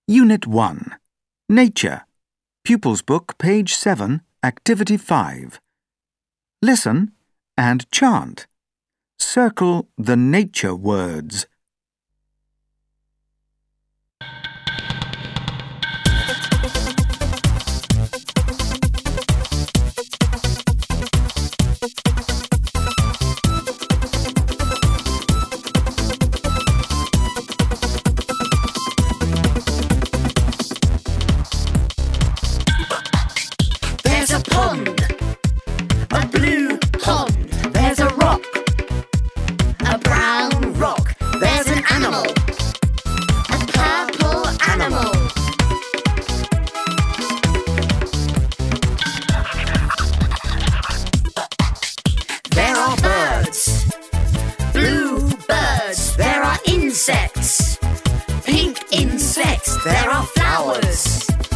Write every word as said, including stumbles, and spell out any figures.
Unit one. Nature. Pupils Book, page seven, Activity five. Listen and chant. Circle the nature words. There's a pond, a blue pond. There's a rock, a brown rock. There's an animal, a purple animal. There are birds, blue birds. There are insects, pink insects. There are flowers,